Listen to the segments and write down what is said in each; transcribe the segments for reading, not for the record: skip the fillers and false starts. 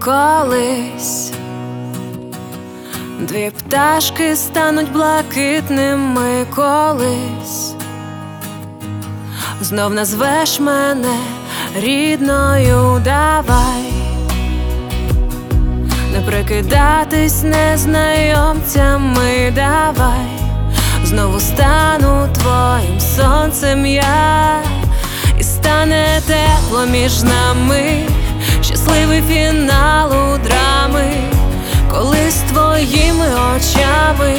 колись. Дві пташки стануть блакитними колись. Знов назвеш мене рідною, давай не прикидатись незнайомцями, давай. Знову стану твоїм сонцем я, і стане тепло між нами, щасливий фінал у драми, коли з твоїми очами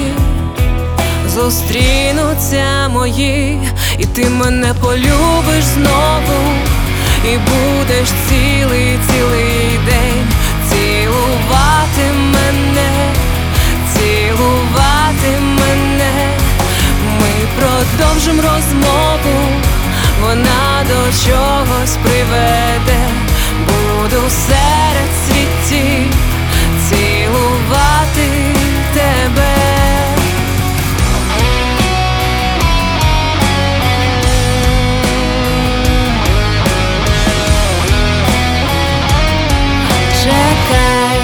зустрінуться мої, і ти мене полюбиш знову, і будеш цілий день цілувати мене, цілувати мене. Ми продовжимо розмову, вона до чогось приведе. Буду серед світів цілувати тебе. Чекай,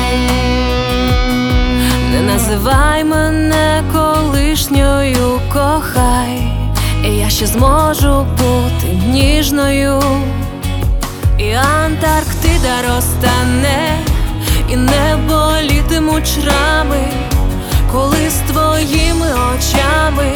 не називай мене колишньою, кохай, і я ще зможу бути ніжною. І Антарктида розтане, і не болітимуть шрами, коли з твоїми очами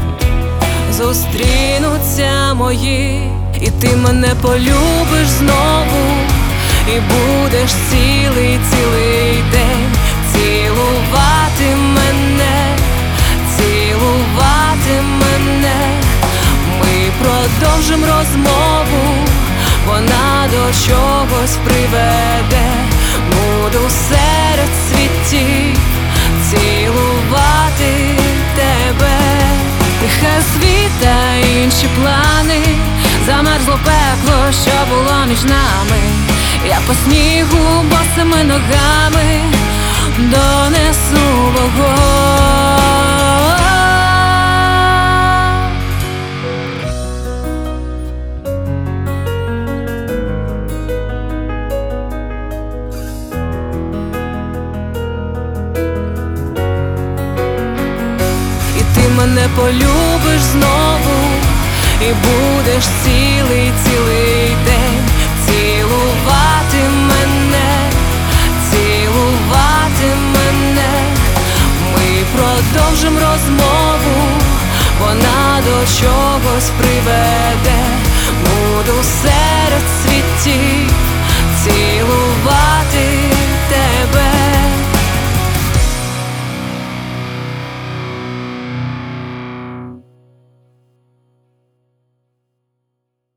зустрінуться мої, і ти мене полюбиш знову, і будеш цілий день цілувати мене, цілувати мене. Ми продовжимо розмову, вона до чогось приведе. Буду серед світів цілувати тебе. Тихе світа, інші плани, замерзло пекло, що було між нами. Я по снігу босими ногами донесу вогонь. І ти мене полюбиш знову, і будеш цілий день цілувати мене, цілувати мене. Ми продовжимо розмову, вона до чогось приведе. Буду серед світів